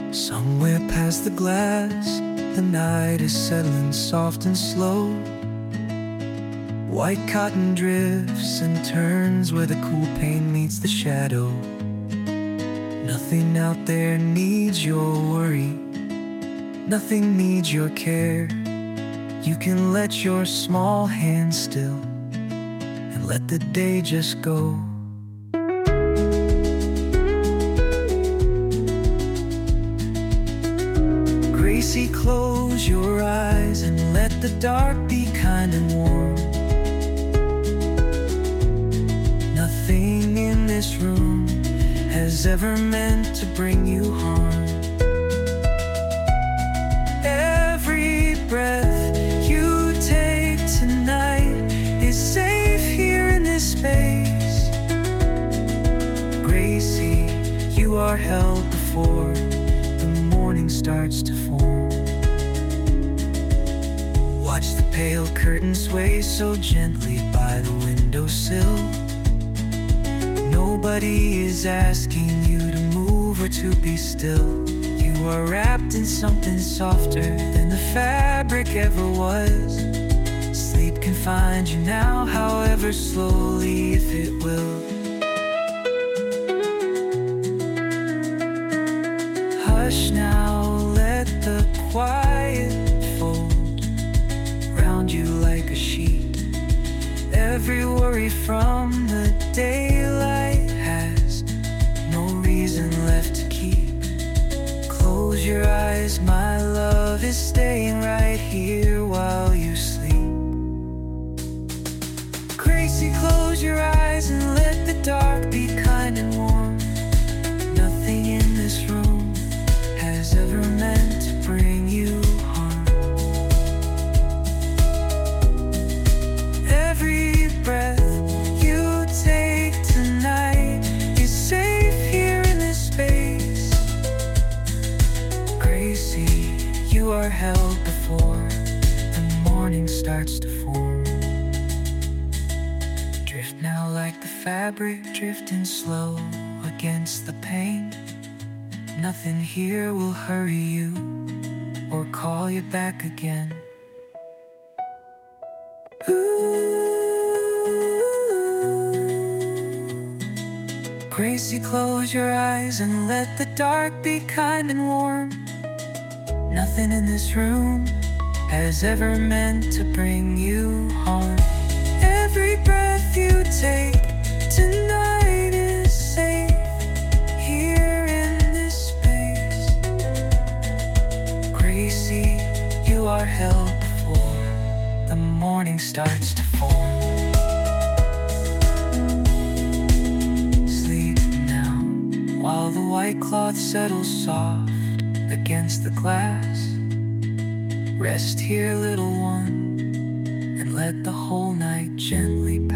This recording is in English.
Somewhere past the glass, the night is settling soft and slow. White cotton drifts and turns where the cool pain meets the shadow. Nothing out there needs your worry, nothing needs your care. You can let your small hands still and let the day just go. Gracie, close your eyes and let the dark be kind and warm. Nothing in this room has ever meant to bring you harm. Every breath you take tonight is safe here in this space. Gracie, you are held before the morning starts to form. Watch the pale curtain sway so gently by the windowsill. Nobody is asking you to move or to be still. You are wrapped in something softer than the fabric ever was. Sleep can find you now, however slowly, if it will. Hush now, let the quiet fold round you like a sheet. Every worry from the daylight has no reason left to keep. Close your eyes, my love is staying right here while you sleep. Gracie, close your eyes and let the dark be kind and warm. Nothing in this room has ever meant to bring you harm. Every breath you take tonight is safe here in this space. Gracie, you are held before the morning starts to form. Drift now like the fabric, drifting slow against the pain. Nothing here will hurry you or call you back again. Gracie, close your eyes and let the dark be kind and warm. Nothing in this room has ever meant to bring you harm. Every breath you take tonight is safe here in this space. Gracie, you are held before the morning starts to form. While the white cloth settles soft against the glass, rest here, little one, and let the whole night gently